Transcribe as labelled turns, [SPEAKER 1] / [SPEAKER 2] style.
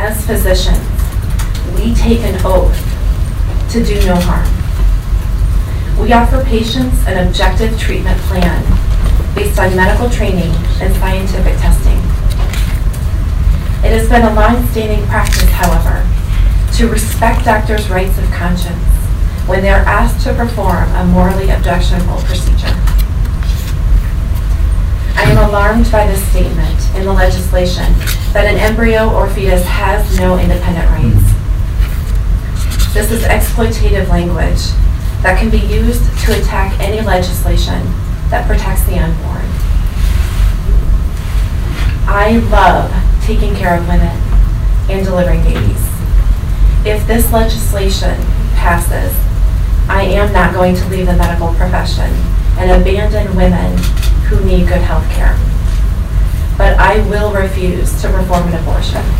[SPEAKER 1] as physicians, we take an oath to do no harm. We offer patients an objective treatment plan based on medical training and scientific testing. It has been a long-standing practice, however, to respect doctors' rights of conscience when they are asked to perform a morally objectionable procedure. I am alarmed by this statement in the legislation that an embryo or fetus has no independent rights. This is exploitative language that can be used to attack any legislation that protects the unborn. I love taking care of women and delivering babies. If this legislation passes, I am not going to leave the medical profession and abandon women who need good health care. But I will refuse to perform an abortion.